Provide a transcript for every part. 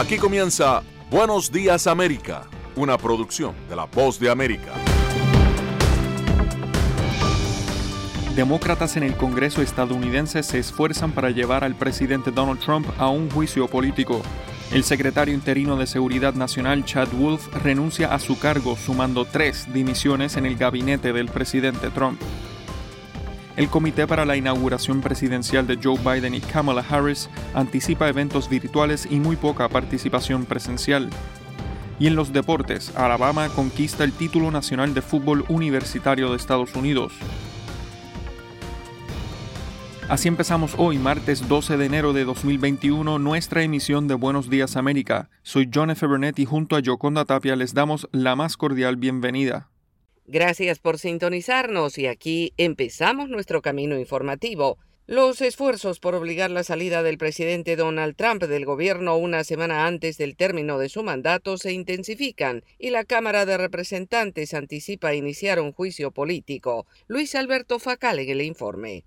Aquí comienza Buenos Días América, una producción de La Voz de América. Demócratas en el Congreso estadounidense se esfuerzan para llevar al presidente Donald Trump a un juicio político. El secretario interino de Seguridad Nacional, Chad Wolf, renuncia a su cargo, sumando 3 dimisiones en el gabinete del presidente Trump. El Comité para la Inauguración Presidencial de Joe Biden y Kamala Harris anticipa eventos virtuales y muy poca participación presencial. Y en los deportes, Alabama conquista el título nacional de fútbol universitario de Estados Unidos. Así empezamos hoy, martes 12 de enero de 2021, nuestra emisión de Buenos Días América. Soy John F. Burnett y junto a Yoconda Tapia les damos la más cordial bienvenida. Gracias por sintonizarnos y aquí empezamos nuestro camino informativo. Los esfuerzos por obligar la salida del presidente Donald Trump del gobierno una semana antes del término de su mandato se intensifican y la Cámara de Representantes anticipa iniciar un juicio político. Luis Alberto Facal en el informe.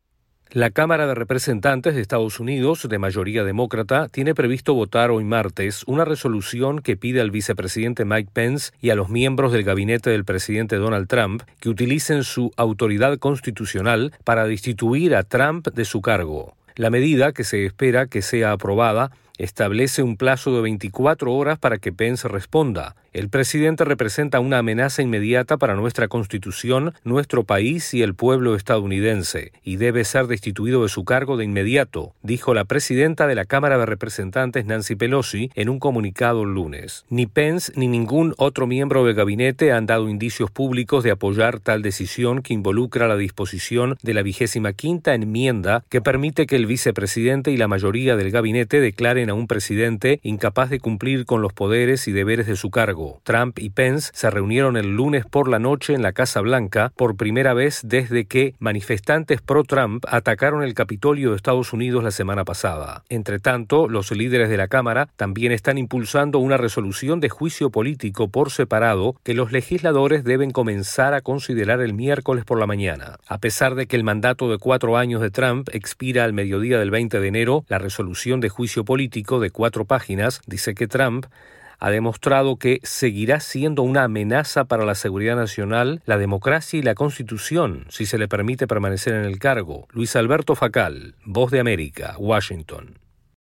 La Cámara de Representantes de Estados Unidos, de mayoría demócrata, tiene previsto votar hoy martes una resolución que pide al vicepresidente Mike Pence y a los miembros del gabinete del presidente Donald Trump que utilicen su autoridad constitucional para destituir a Trump de su cargo. La medida, que se espera que sea aprobada, establece un plazo de 24 horas para que Pence responda. El presidente representa una amenaza inmediata para nuestra Constitución, nuestro país y el pueblo estadounidense, y debe ser destituido de su cargo de inmediato, dijo la presidenta de la Cámara de Representantes, Nancy Pelosi, en un comunicado el lunes. Ni Pence ni ningún otro miembro del gabinete han dado indicios públicos de apoyar tal decisión que involucra la disposición de la 25ª enmienda que permite que el vicepresidente y la mayoría del gabinete declaren a un presidente incapaz de cumplir con los poderes y deberes de su cargo. Trump y Pence se reunieron el lunes por la noche en la Casa Blanca por primera vez desde que manifestantes pro-Trump atacaron el Capitolio de Estados Unidos la semana pasada. Entre tanto, los líderes de la Cámara también están impulsando una resolución de juicio político por separado que los legisladores deben comenzar a considerar el miércoles por la mañana. A pesar de que el mandato de 4 años de Trump expira al mediodía del 20 de enero, la resolución de juicio político de 4 páginas dice que Trump ha demostrado que seguirá siendo una amenaza para la seguridad nacional, la democracia y la Constitución si se le permite permanecer en el cargo. Luis Alberto Facal, Voz de América, Washington.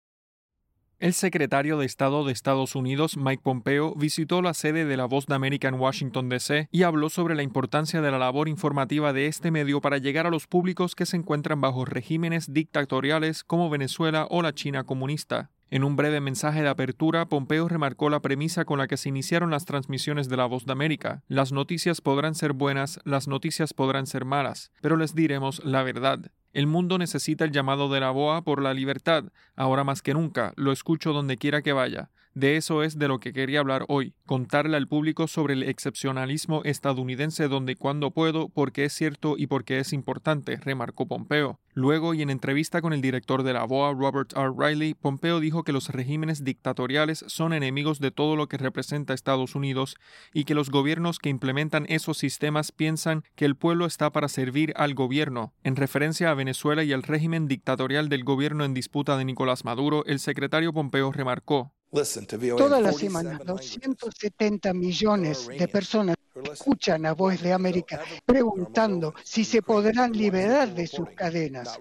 El secretario de Estado de Estados Unidos, Mike Pompeo, visitó la sede de La Voz de América en Washington, D.C. y habló sobre la importancia de la labor informativa de este medio para llegar a los públicos que se encuentran bajo regímenes dictatoriales como Venezuela o la China comunista. En un breve mensaje de apertura, Pompeo remarcó la premisa con la que se iniciaron las transmisiones de La Voz de América. Las noticias podrán ser buenas, las noticias podrán ser malas, pero les diremos la verdad. El mundo necesita el llamado de la BOA por la libertad. Ahora más que nunca, lo escucho donde quiera que vaya. De eso es de lo que quería hablar hoy, contarle al público sobre el excepcionalismo estadounidense donde y cuando puedo, porque es cierto y porque es importante, remarcó Pompeo. Luego, y en entrevista con el director de la BOA, Robert R. Riley, Pompeo dijo que los regímenes dictatoriales son enemigos de todo lo que representa Estados Unidos y que los gobiernos que implementan esos sistemas piensan que el pueblo está para servir al gobierno. En referencia a Venezuela y al régimen dictatorial del gobierno en disputa de Nicolás Maduro, el secretario Pompeo remarcó: Toda la semana, 270 millones de personas escuchan a Voz de América preguntando si se podrán liberar de sus cadenas.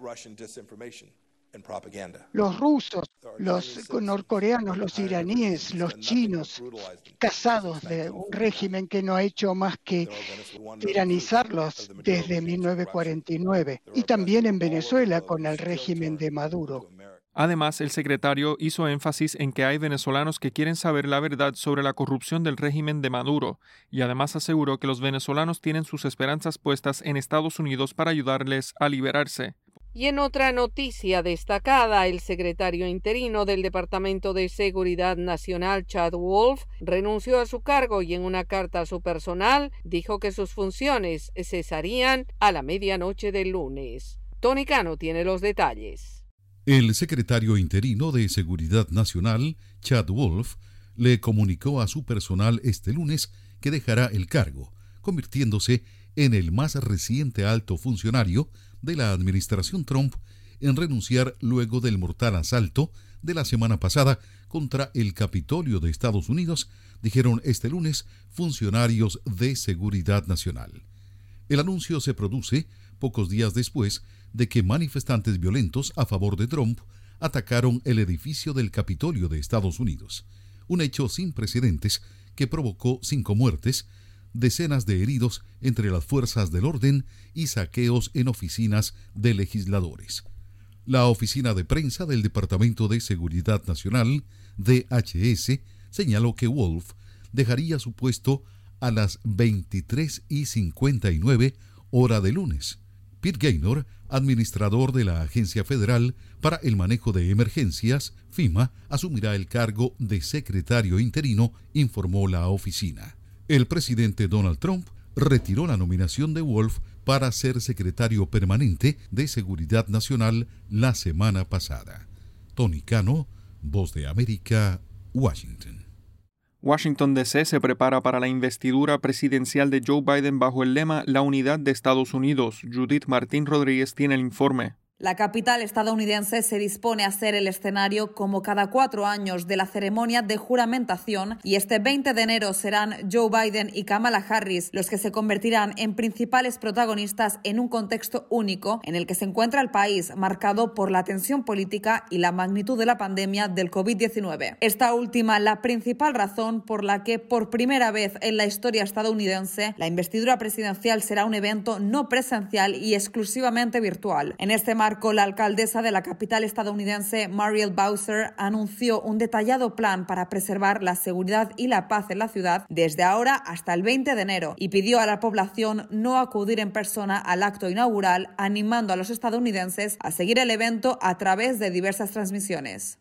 Los rusos, los norcoreanos, los iraníes, los chinos, casados de un régimen que no ha hecho más que tiranizarlos desde 1949, y también en Venezuela con el régimen de Maduro. Además, el secretario hizo énfasis en que hay venezolanos que quieren saber la verdad sobre la corrupción del régimen de Maduro, y además aseguró que los venezolanos tienen sus esperanzas puestas en Estados Unidos para ayudarles a liberarse. Y en otra noticia destacada, el secretario interino del Departamento de Seguridad Nacional, Chad Wolf, renunció a su cargo y en una carta a su personal dijo que sus funciones cesarían a la medianoche del lunes. Tony Cano tiene los detalles. El secretario interino de Seguridad Nacional, Chad Wolf, le comunicó a su personal este lunes que dejará el cargo, convirtiéndose en el más reciente alto funcionario de la administración Trump en renunciar luego del mortal asalto de la semana pasada contra el Capitolio de Estados Unidos, dijeron este lunes funcionarios de Seguridad Nacional. El anuncio se produce pocos días después de que manifestantes violentos a favor de Trump atacaron el edificio del Capitolio de Estados Unidos, un hecho sin precedentes que provocó 5 muertes, decenas de heridos entre las fuerzas del orden y saqueos en oficinas de legisladores. La oficina de prensa del Departamento de Seguridad Nacional, DHS, señaló que Wolf dejaría su puesto a las 23:59 hora de lunes. Pete Gaynor, administrador de la Agencia Federal para el Manejo de Emergencias, FEMA, asumirá el cargo de secretario interino, informó la oficina. El presidente Donald Trump retiró la nominación de Wolf para ser secretario permanente de Seguridad Nacional la semana pasada. Tony Cano, Voz de América, Washington. Washington, D.C. se prepara para la investidura presidencial de Joe Biden bajo el lema La unidad de Estados Unidos. Judith Martín Rodríguez tiene el informe. La capital estadounidense se dispone a ser el escenario, como cada 4 años, de la ceremonia de juramentación, y este 20 de enero serán Joe Biden y Kamala Harris los que se convertirán en principales protagonistas en un contexto único en el que se encuentra el país, marcado por la tensión política y la magnitud de la pandemia del COVID-19. Esta última, la principal razón por la que, por primera vez en la historia estadounidense, la investidura presidencial será un evento no presencial y exclusivamente virtual. En este marco, la alcaldesa de la capital estadounidense, Muriel Bowser, anunció un detallado plan para preservar la seguridad y la paz en la ciudad desde ahora hasta el 20 de enero y pidió a la población no acudir en persona al acto inaugural, animando a los estadounidenses a seguir el evento a través de diversas transmisiones.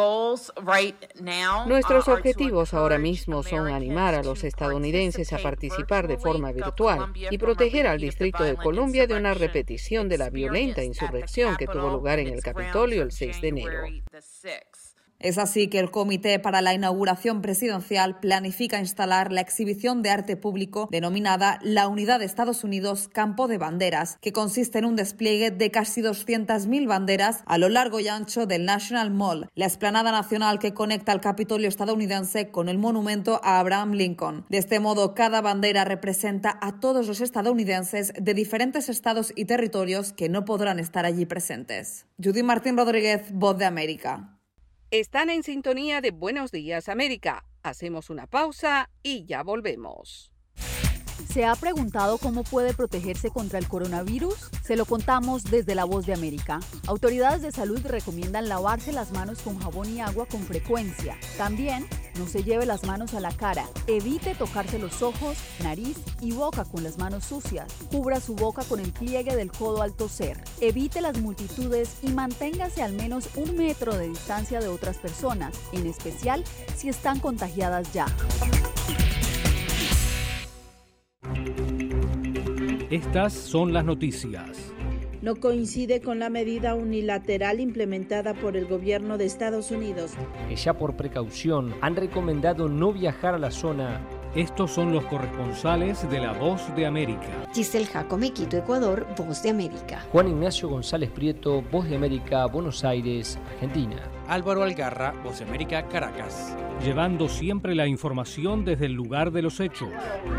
Nuestros objetivos ahora mismo son animar a los estadounidenses a participar de forma virtual y proteger al Distrito de Columbia de una repetición de la violenta insurrección que tuvo lugar en el Capitolio el 6 de enero. Es así que el Comité para la Inauguración Presidencial planifica instalar la exhibición de arte público denominada La Unidad de Estados Unidos Campo de Banderas, que consiste en un despliegue de casi 200.000 banderas a lo largo y ancho del National Mall, la explanada nacional que conecta el Capitolio estadounidense con el monumento a Abraham Lincoln. De este modo, cada bandera representa a todos los estadounidenses de diferentes estados y territorios que no podrán estar allí presentes. Judy Martín Rodríguez, Voz de América. Están en sintonía de Buenos Días, América. Hacemos una pausa y ya volvemos. ¿Se ha preguntado cómo puede protegerse contra el coronavirus? Se lo contamos desde La Voz de América. Autoridades de salud recomiendan lavarse las manos con jabón y agua con frecuencia. También, no se lleve las manos a la cara. Evite tocarse los ojos, nariz y boca con las manos sucias. Cubra su boca con el pliegue del codo al toser. Evite las multitudes y manténgase al menos 1 metro de distancia de otras personas, en especial si están contagiadas ya. Estas son las noticias. No coincide con la medida unilateral implementada por el gobierno de Estados Unidos. Ya por precaución han recomendado no viajar a la zona. Estos son los corresponsales de La Voz de América. Giselle Jacome, Quito, Ecuador, Voz de América. Juan Ignacio González Prieto, Voz de América, Buenos Aires, Argentina. Álvaro Algarra, Voz de América, Caracas. Llevando siempre la información desde el lugar de los hechos.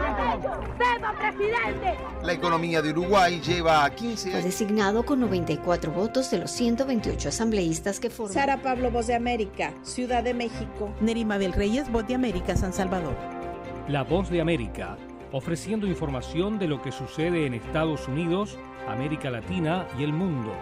La economía de Uruguay lleva 15 años. Fue designado con 94 votos de los 128 asambleístas que forman. Sara Pablo, Voz de América, Ciudad de México. Nerima Bel Reyes, Voz de América, San Salvador. La Voz de América, ofreciendo información de lo que sucede en Estados Unidos, América Latina y el mundo.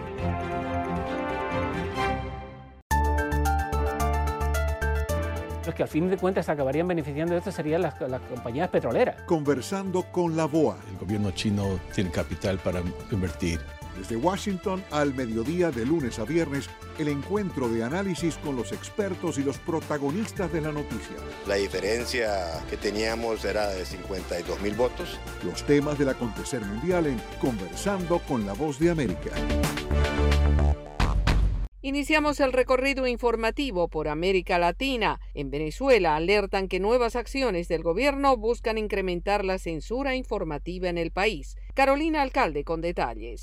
Los que al fin de cuentas acabarían beneficiando de esto serían las compañías petroleras. Conversando con la BOA. El gobierno chino tiene capital para invertir. Desde Washington al mediodía de lunes a viernes, el encuentro de análisis con los expertos y los protagonistas de la noticia. La diferencia que teníamos era de 52.000 votos. Los temas del acontecer mundial en Conversando con la Voz de América. Iniciamos el recorrido informativo por América Latina. En Venezuela alertan que nuevas acciones del gobierno buscan incrementar la censura informativa en el país. Carolina Alcalde con detalles.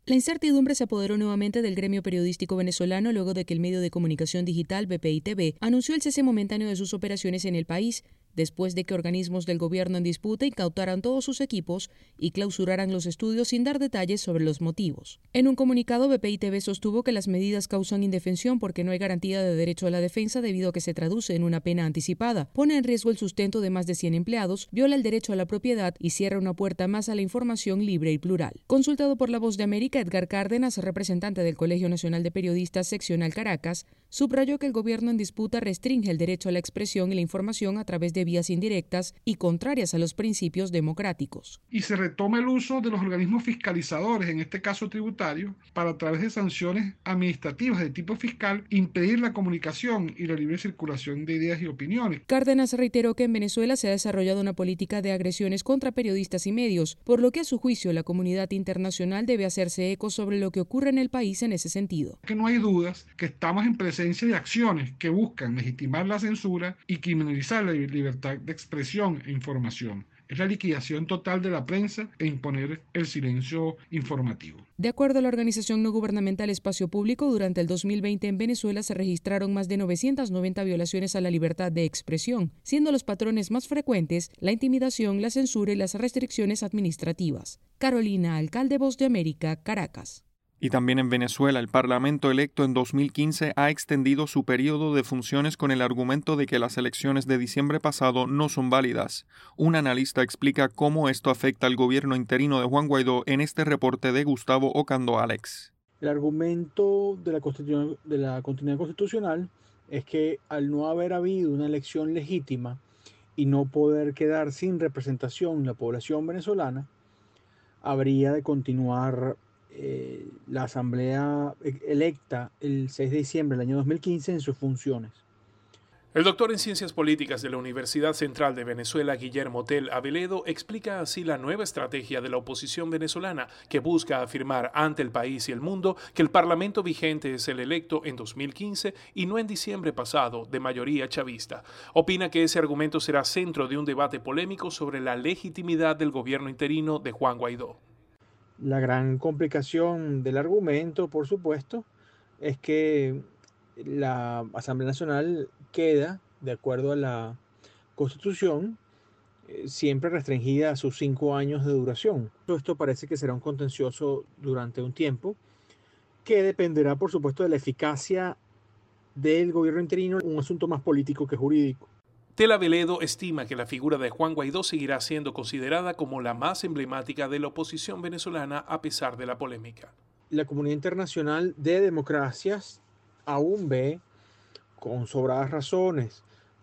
La incertidumbre se apoderó nuevamente del gremio periodístico venezolano luego de que el medio de comunicación digital BPI-TV anunció el cese momentáneo de sus operaciones en el país, después de que organismos del gobierno en disputa incautaran todos sus equipos y clausuraran los estudios sin dar detalles sobre los motivos. En un comunicado, BPI-TV sostuvo que las medidas causan indefensión porque no hay garantía de derecho a la defensa debido a que se traduce en una pena anticipada, pone en riesgo el sustento de más de 100 empleados, viola el derecho a la propiedad y cierra una puerta más a la información libre y plural. Consultado por La Voz de América, Edgar Cárdenas, representante del Colegio Nacional de Periodistas Seccional Caracas, subrayó que el gobierno en disputa restringe el derecho a la expresión y la información a través de vías indirectas y contrarias a los principios democráticos. Y se retoma el uso de los organismos fiscalizadores, en este caso tributarios, para a través de sanciones administrativas de tipo fiscal impedir la comunicación y la libre circulación de ideas y opiniones. Cárdenas reiteró que en Venezuela se ha desarrollado una política de agresiones contra periodistas y medios, por lo que a su juicio la comunidad internacional debe hacerse eco sobre lo que ocurre en el país en ese sentido. Que no hay dudas que estamos en presencia de acciones que buscan legitimar la censura y criminalizar la libertad de expresión e información. Es la liquidación total de la prensa e imponer el silencio informativo. De acuerdo a la organización no gubernamental Espacio Público, durante el 2020 en Venezuela se registraron más de 990 violaciones a la libertad de expresión, siendo los patrones más frecuentes la intimidación, la censura y las restricciones administrativas. Carolina Alcalde, Voz de América, Caracas. Y también en Venezuela, el Parlamento electo en 2015 ha extendido su periodo de funciones con el argumento de que las elecciones de diciembre pasado no son válidas. Un analista explica cómo esto afecta al gobierno interino de Juan Guaidó en este reporte de Gustavo Ocando Alex. El argumento de la continuidad constitucional es que al no haber habido una elección legítima y no poder quedar sin representación la población venezolana, habría de continuar la asamblea electa el 6 de diciembre del año 2015 en sus funciones. El doctor en Ciencias Políticas de la Universidad Central de Venezuela, Guillermo Tell Aveledo, explica así la nueva estrategia de la oposición venezolana que busca afirmar ante el país y el mundo que el parlamento vigente es el electo en 2015 y no en diciembre pasado de mayoría chavista. Opina que ese argumento será centro de un debate polémico sobre la legitimidad del gobierno interino de Juan Guaidó. La gran complicación del argumento, por supuesto, es que la Asamblea Nacional queda, de acuerdo a la Constitución, siempre restringida a sus 5 años de duración. Esto parece que será un contencioso durante un tiempo, que dependerá, por supuesto, de la eficacia del gobierno interino, un asunto más político que jurídico. Tell Aveledo estima que la figura de Juan Guaidó seguirá siendo considerada como la más emblemática de la oposición venezolana a pesar de la polémica. La comunidad internacional de democracias aún ve con sobradas razones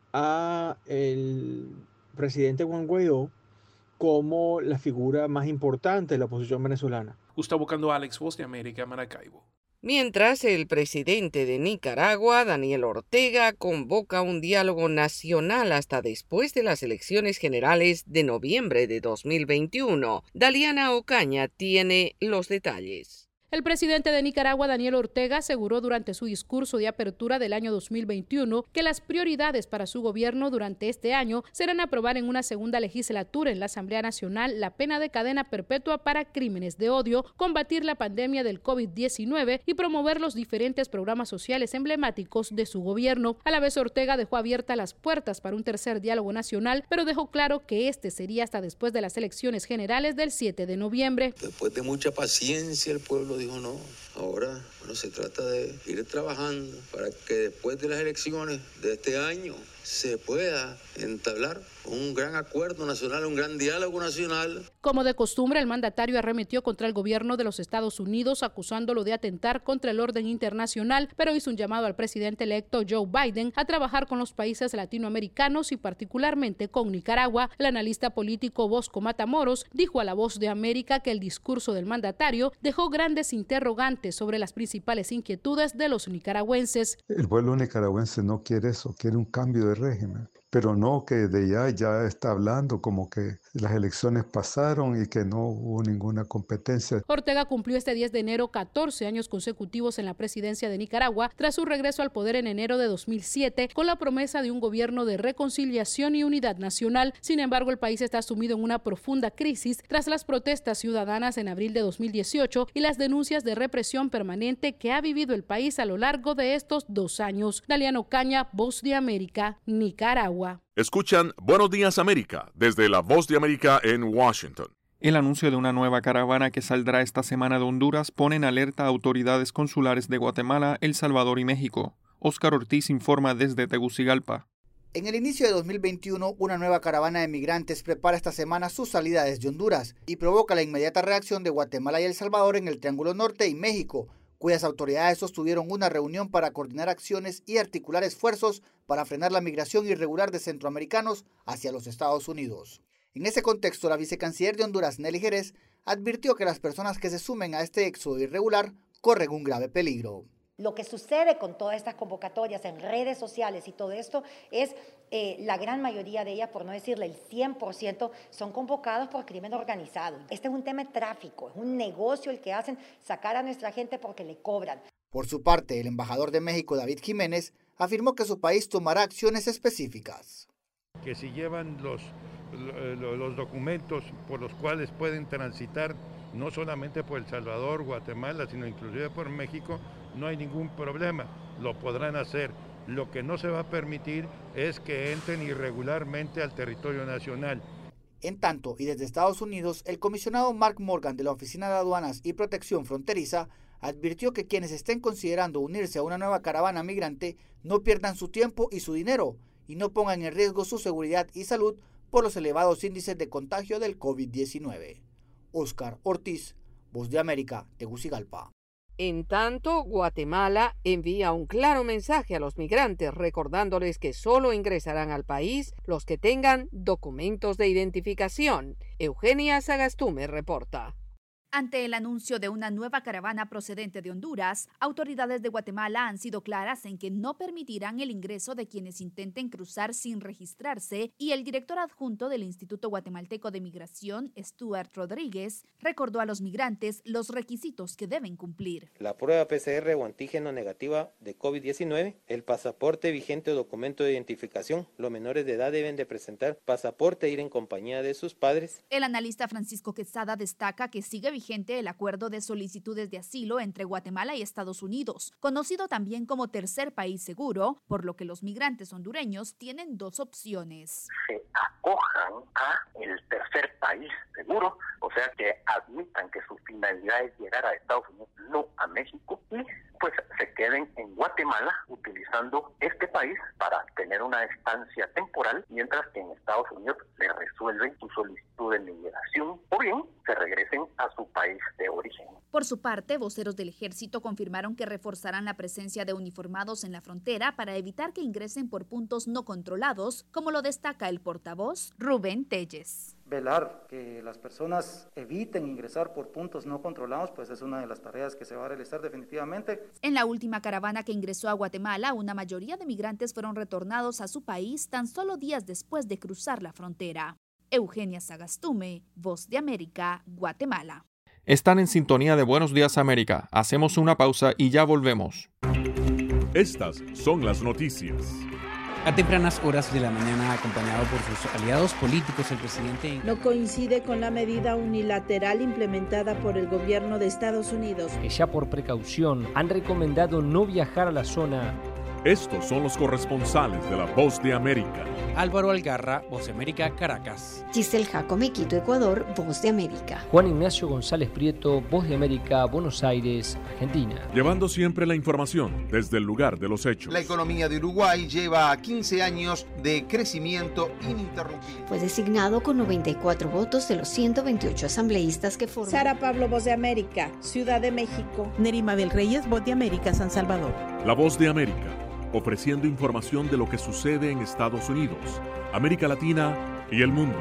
a el presidente Juan Guaidó como la figura más importante de la oposición venezolana. Gustavo Ocando Alex, Voz de América, Maracaibo. Mientras, el presidente de Nicaragua, Daniel Ortega, convoca un diálogo nacional hasta después de las elecciones generales de noviembre de 2021. Daliana Ocaña tiene los detalles. El presidente de Nicaragua, Daniel Ortega, aseguró durante su discurso de apertura del año 2021 que las prioridades para su gobierno durante este año serán aprobar en una segunda legislatura en la Asamblea Nacional la pena de cadena perpetua para crímenes de odio, combatir la pandemia del COVID-19 y promover los diferentes programas sociales emblemáticos de su gobierno. A la vez, Ortega dejó abiertas las puertas para un tercer diálogo nacional, pero dejó claro que este sería hasta después de las elecciones generales del 7 de noviembre. Después de mucha paciencia, el pueblo dijo no, ahora se trata de ir trabajando para que después de las elecciones de este año se pueda entablar un gran acuerdo nacional, un gran diálogo nacional. Como de costumbre, el mandatario arremetió contra el gobierno de los Estados Unidos, acusándolo de atentar contra el orden internacional, pero hizo un llamado al presidente electo Joe Biden a trabajar con los países latinoamericanos y particularmente con Nicaragua. El analista político Bosco Matamoros dijo a La Voz de América que el discurso del mandatario dejó grandes interrogantes sobre las principales inquietudes de los nicaragüenses. El pueblo nicaragüense no quiere eso, quiere un cambio de régimen. pero no que de ya está hablando como que las elecciones pasaron y que no hubo ninguna competencia. Ortega cumplió este 10 de enero 14 años consecutivos en la presidencia de Nicaragua tras su regreso al poder en enero de 2007 con la promesa de un gobierno de reconciliación y unidad nacional. Sin embargo, el país está sumido en una profunda crisis tras las protestas ciudadanas en abril de 2018 y las denuncias de represión permanente que ha vivido el país a lo largo de estos 2 años. Daliana Ocaña, Voz de América, Nicaragua. Escuchan Buenos Días América desde la Voz de América en Washington. El anuncio de una nueva caravana que saldrá esta semana de Honduras pone en alerta a autoridades consulares de Guatemala, El Salvador y México. Óscar Ortiz informa desde Tegucigalpa. En el inicio de 2021, una nueva caravana de migrantes prepara esta semana su salida desde Honduras y provoca la inmediata reacción de Guatemala y El Salvador en el Triángulo Norte y México, cuyas autoridades sostuvieron una reunión para coordinar acciones y articular esfuerzos para frenar la migración irregular de centroamericanos hacia los Estados Unidos. En ese contexto, la vicecanciller de Honduras, Nelly Jerez, advirtió que las personas que se sumen a este éxodo irregular corren un grave peligro. Lo que sucede con todas estas convocatorias en redes sociales y todo esto es la gran mayoría de ellas, por no decirle el 100%, son convocados por crimen organizado. Este es un tema de tráfico, es un negocio el que hacen sacar a nuestra gente porque le cobran. Por su parte, el embajador de México, David Jiménez, afirmó que su país tomará acciones específicas. Que si llevan los documentos por los cuales pueden transitar, no solamente por El Salvador, Guatemala, sino inclusive por México, no hay ningún problema, lo podrán hacer. Lo que no se va a permitir es que entren irregularmente al territorio nacional. En tanto, y desde Estados Unidos, el comisionado Mark Morgan de la Oficina de Aduanas y Protección Fronteriza advirtió que quienes estén considerando unirse a una nueva caravana migrante no pierdan su tiempo y su dinero y no pongan en riesgo su seguridad y salud por los elevados índices de contagio del COVID-19. Óscar Ortiz, Voz de América, Tegucigalpa. En tanto, Guatemala envía un claro mensaje a los migrantes recordándoles que solo ingresarán al país los que tengan documentos de identificación. Eugenia Sagastume reporta. Ante el anuncio de una nueva caravana procedente de Honduras, autoridades de Guatemala han sido claras en que no permitirán el ingreso de quienes intenten cruzar sin registrarse y el director adjunto del Instituto Guatemalteco de Migración, Stuart Rodríguez, recordó a los migrantes los requisitos que deben cumplir. La prueba PCR o antígeno negativa de COVID-19, el pasaporte vigente o documento de identificación. Los menores de edad deben de presentar pasaporte e ir en compañía de sus padres. El analista Francisco Quesada destaca que sigue vigente el acuerdo de solicitudes de asilo entre Guatemala y Estados Unidos, conocido también como tercer país seguro, por lo que los migrantes hondureños tienen 2 opciones. Se acojan a el tercer país seguro, o sea que admitan que su finalidad es llegar a Estados Unidos, no a México, y pues se queden en Guatemala utilizando este país para tener una estancia temporal, mientras que en Estados Unidos le resuelven su solicitud de migración o bien se regresen a su país de origen. Por su parte, voceros del Ejército confirmaron que reforzarán la presencia de uniformados en la frontera para evitar que ingresen por puntos no controlados, como lo destaca el portavoz Rubén Telles. Velar que las personas eviten ingresar por puntos no controlados, pues es una de las tareas que se va a realizar definitivamente. En la última caravana que ingresó a Guatemala, una mayoría de migrantes fueron retornados a su país tan solo días después de cruzar la frontera. Eugenia Sagastume, Voz de América, Guatemala. Están en sintonía de Buenos Días América. Hacemos una pausa y ya volvemos. Estas son las noticias. A tempranas horas de la mañana, acompañado por sus aliados políticos, el presidente no coincide con la medida unilateral implementada por el gobierno de Estados Unidos, que ya por precaución han recomendado no viajar a la zona. Estos son los corresponsales de la Voz de América. Álvaro Algarra, Voz de América, Caracas. Giselle Jacome, Quito, Ecuador, Voz de América. Juan Ignacio González Prieto, Voz de América, Buenos Aires, Argentina. Llevando siempre la información desde el lugar de los hechos. La economía de Uruguay lleva 15 años de crecimiento ininterrumpido. Fue designado con 94 votos de los 128 asambleístas que forman. Sara Pablo, Voz de América, Ciudad de México. Nerima del Reyes, Voz de América, San Salvador. La Voz de América, ofreciendo información de lo que sucede en Estados Unidos, América Latina y el mundo.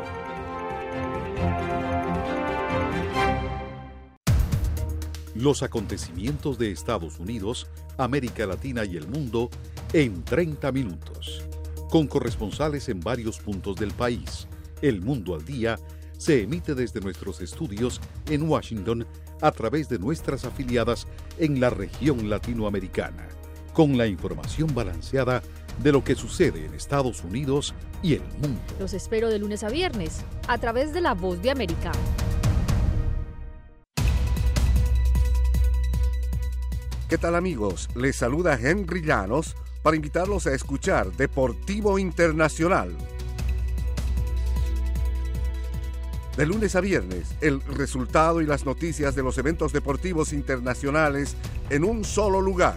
Los acontecimientos de Estados Unidos, América Latina y el mundo en 30 minutos. con corresponsales en varios puntos del país. El Mundo al Día se emite desde nuestros estudios en Washington a través de nuestras afiliadas en la región latinoamericana, con la información balanceada de lo que sucede en Estados Unidos y el mundo. Los espero de lunes a viernes a través de La Voz de América. ¿Qué tal, amigos? Les saluda Henry Llanos para invitarlos a escuchar Deportivo Internacional. De lunes a viernes, el resultado y las noticias de los eventos deportivos internacionales en un solo lugar.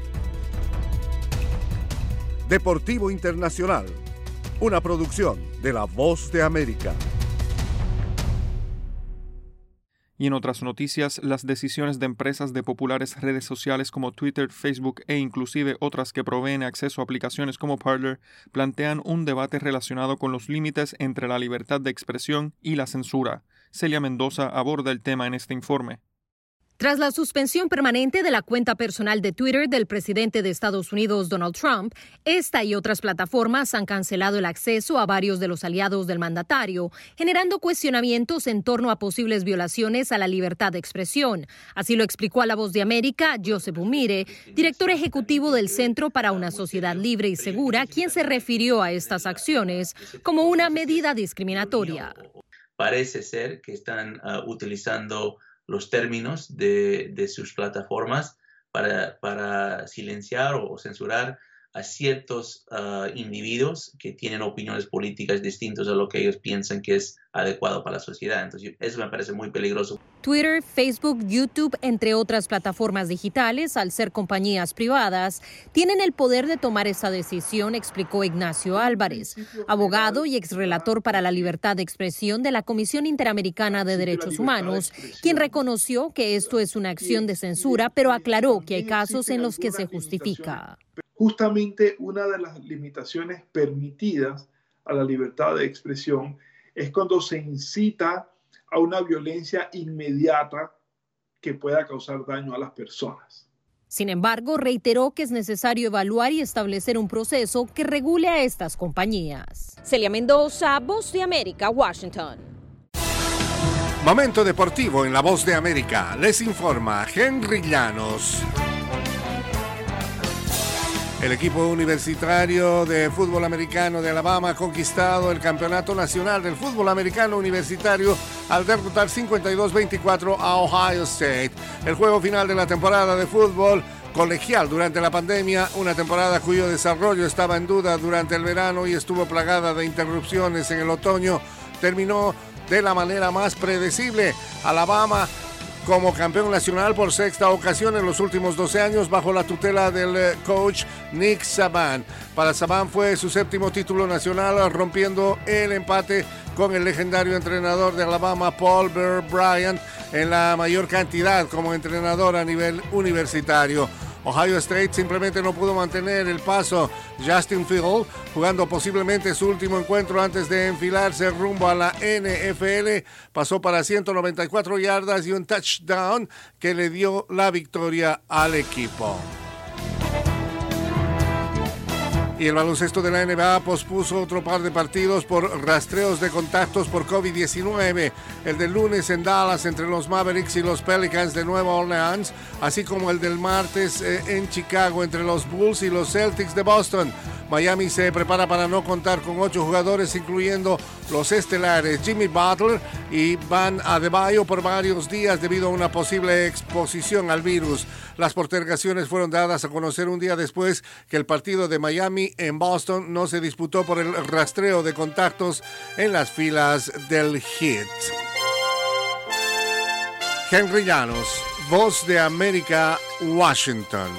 Deportivo Internacional, una producción de La Voz de América. Y en otras noticias, las decisiones de empresas de populares redes sociales como Twitter, Facebook e inclusive otras que proveen acceso a aplicaciones como Parler plantean un debate relacionado con los límites entre la libertad de expresión y la censura. Celia Mendoza aborda el tema en este informe. Tras la suspensión permanente de la cuenta personal de Twitter del presidente de Estados Unidos, Donald Trump, esta y otras plataformas han cancelado el acceso a varios de los aliados del mandatario, generando cuestionamientos en torno a posibles violaciones a la libertad de expresión. Así lo explicó a La Voz de América Joseph Umire, director ejecutivo del Centro para una Sociedad Libre y Segura, quien se refirió a estas acciones como una medida discriminatoria. Parece ser que están utilizando los términos de sus plataformas para silenciar o censurar a ciertos individuos que tienen opiniones políticas distintas a lo que ellos piensan que es adecuado para la sociedad. Entonces, eso me parece muy peligroso. Twitter, Facebook, YouTube, entre otras plataformas digitales, al ser compañías privadas, tienen el poder de tomar esa decisión, explicó Ignacio Álvarez, abogado y exrelator para la libertad de expresión de la Comisión Interamericana de Derechos Humanos, quien reconoció que esto es una acción de censura, pero aclaró que hay casos en los que se justifica. Justamente una de las limitaciones permitidas a la libertad de expresión es cuando se incita a una violencia inmediata que pueda causar daño a las personas. Sin embargo, reiteró que es necesario evaluar y establecer un proceso que regule a estas compañías. Celia Mendoza, Voz de América, Washington. Momento deportivo en La Voz de América. Les informa Henry Llanos. El equipo universitario de fútbol americano de Alabama ha conquistado el campeonato nacional del fútbol americano universitario al derrotar 52-24 a Ohio State. El juego final de la temporada de fútbol colegial durante la pandemia, una temporada cuyo desarrollo estaba en duda durante el verano y estuvo plagada de interrupciones en el otoño, terminó de la manera más predecible. Alabama como campeón nacional por sexta ocasión en los últimos 12 años bajo la tutela del coach Nick Saban. Para Saban fue su séptimo título nacional, rompiendo el empate con el legendario entrenador de Alabama, Paul Bear Bryant, en la mayor cantidad como entrenador a nivel universitario. Ohio State simplemente no pudo mantener el paso. Justin Field, jugando posiblemente su último encuentro antes de enfilarse rumbo a la NFL, pasó para 194 yardas y un touchdown que le dio la victoria al equipo. Y el baloncesto de la NBA pospuso otro par de partidos por rastreos de contactos por COVID-19. El del lunes en Dallas entre los Mavericks y los Pelicans de Nueva Orleans, así como el del martes en Chicago entre los Bulls y los Celtics de Boston. Miami se prepara para no contar con 8 jugadores, incluyendo los estelares Jimmy Butler y Bam Adebayo por varios días debido a una posible exposición al virus. Las postergaciones fueron dadas a conocer un día después que el partido de Miami en Boston no se disputó por el rastreo de contactos en las filas del Heat. Henry Llanos, Voz de América, Washington.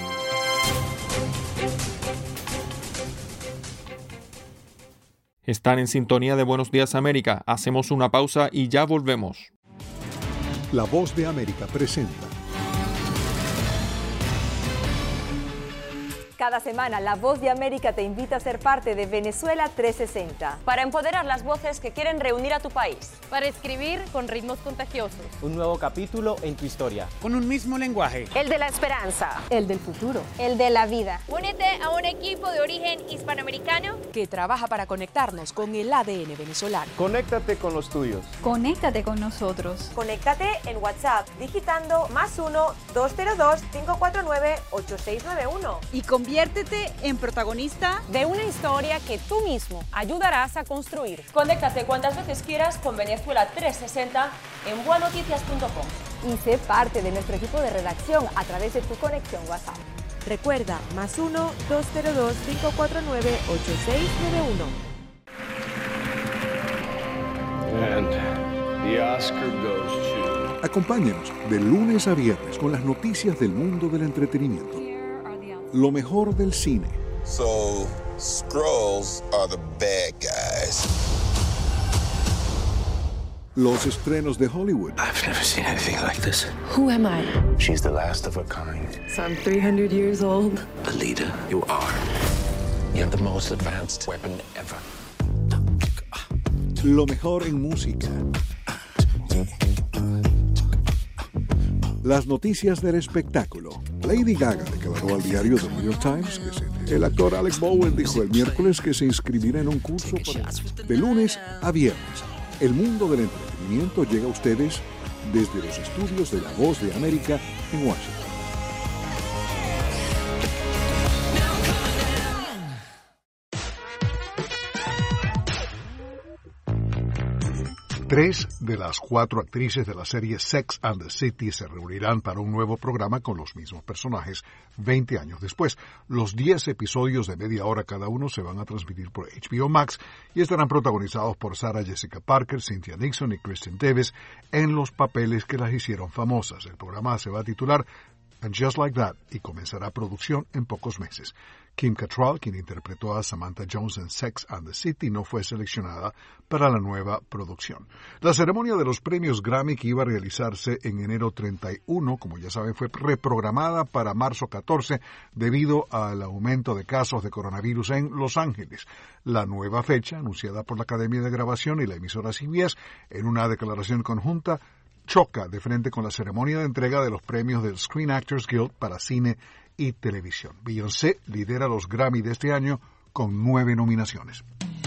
Están en sintonía de Buenos Días América. Hacemos una pausa y ya volvemos. La Voz de América presenta Cada semana, La Voz de América te invita a ser parte de Venezuela 360. Para empoderar las voces que quieren reunir a tu país. Para escribir con ritmos contagiosos. Un nuevo capítulo en tu historia. Con un mismo lenguaje. El de la esperanza. El del futuro. El de la vida. Únete a un equipo de origen hispanoamericano que trabaja para conectarnos con el ADN venezolano. Conéctate con los tuyos. Conéctate con nosotros. Conéctate en WhatsApp digitando +1-202-549-8691. Y conviértete en protagonista de una historia que tú mismo ayudarás a construir. Conéctate cuantas veces quieras con Venezuela 360 en buenoticias.com. Y sé parte de nuestro equipo de redacción a través de tu conexión WhatsApp. Recuerda, +1-202-549-8691. And the Oscar goes to... Acompáñenos de lunes a viernes con las noticias del mundo del entretenimiento. Lo mejor del cine. So, Skrulls are the bad guys. Los estrenos de Hollywood. I've never seen anything like this. Who am I? She's the last of her kind. So I'm 300 years old. Alita, you are. You have the most advanced weapon ever. Lo mejor en música. Las noticias del espectáculo. Lady Gaga declaró al diario The New York Times que el actor Alec Baldwin dijo el miércoles que se inscribirá en un curso de lunes a viernes. El mundo del entretenimiento llega a ustedes desde los estudios de La Voz de América en Washington. Tres de las 4 actrices de la serie Sex and the City se reunirán para un nuevo programa con los mismos personajes 20 años después. Los 10 episodios de media hora cada uno se van a transmitir por HBO Max y estarán protagonizados por Sarah Jessica Parker, Cynthia Nixon y Kristen Davis en los papeles que las hicieron famosas. El programa se va a titular And Just Like That y comenzará producción en pocos meses. Kim Cattrall, quien interpretó a Samantha Jones en Sex and the City, no fue seleccionada para la nueva producción. La ceremonia de los premios Grammy, que iba a realizarse en enero 31, como ya saben, fue reprogramada para marzo 14 debido al aumento de casos de coronavirus en Los Ángeles. La nueva fecha, anunciada por la Academia de Grabación y la emisora CBS en una declaración conjunta, choca de frente con la ceremonia de entrega de los premios del Screen Actors Guild para cine y televisión. Beyoncé lidera los Grammy de este año con 9 nominaciones.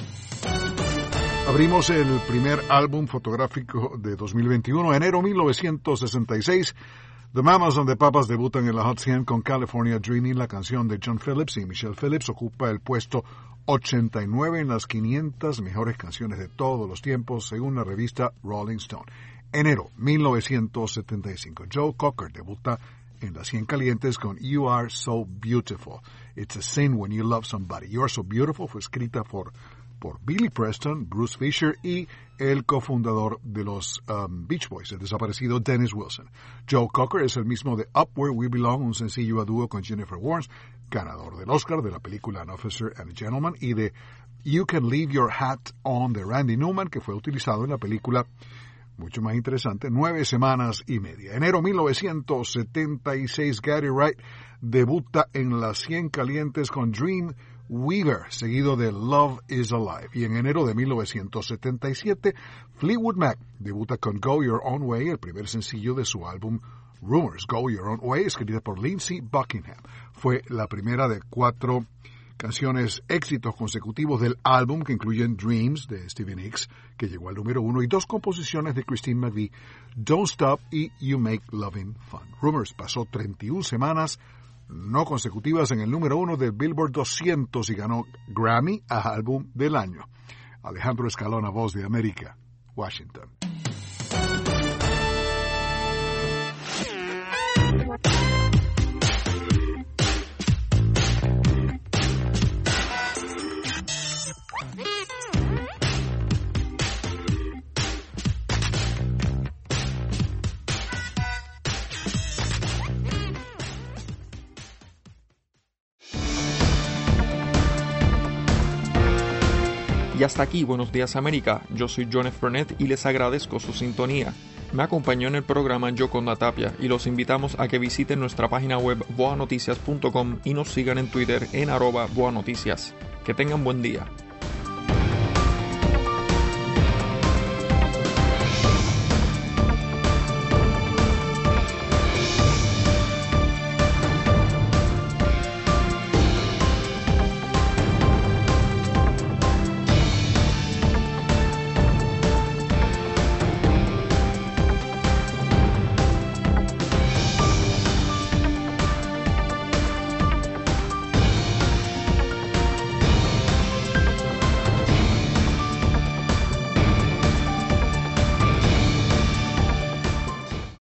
Abrimos el primer álbum fotográfico de 2021, enero 1966. The Mamas and the Papas debutan en la Hot 100 con California Dreaming. La canción de John Phillips y Michelle Phillips ocupa el puesto 89 en las 500 mejores canciones de todos los tiempos, según la revista Rolling Stone. Enero 1975. Joe Cocker debuta en las 100 calientes con You Are So Beautiful. It's a Sin When You Love Somebody. You Are So Beautiful fue escrita por Billy Preston, Bruce Fisher y el cofundador de los Beach Boys, el desaparecido Dennis Wilson. Joe Cocker es el mismo de Up Where We Belong, un sencillo a dúo con Jennifer Warnes, ganador del Oscar de la película An Officer and a Gentleman, y de You Can Leave Your Hat On de Randy Newman, que fue utilizado en la película mucho más interesante, 9 semanas y media. Enero 1976, Gary Wright debuta en las 100 calientes con Dream Weaver, seguido de Love is Alive. Y en enero de 1977, Fleetwood Mac debuta con Go Your Own Way, el primer sencillo de su álbum Rumors. Go Your Own Way, escrita por Lindsey Buckingham. Fue la primera de 4 canciones éxitos consecutivos del álbum, que incluyen Dreams de Stevie Nicks, que llegó al número 1, y 2 composiciones de Christine McVie, Don't Stop y You Make Loving Fun. Rumors pasó 31 semanas no consecutivas en el número 1 del Billboard 200 y ganó Grammy a Álbum del Año. Alejandro Escalona, Voz de América, Washington. Y hasta aquí, Buenos Días América. Yo soy John F. Burnett y les agradezco su sintonía. Me acompañó en el programa Yoconda Tapia y los invitamos a que visiten nuestra página web boanoticias.com y nos sigan en Twitter en @boanoticias. Que tengan buen día.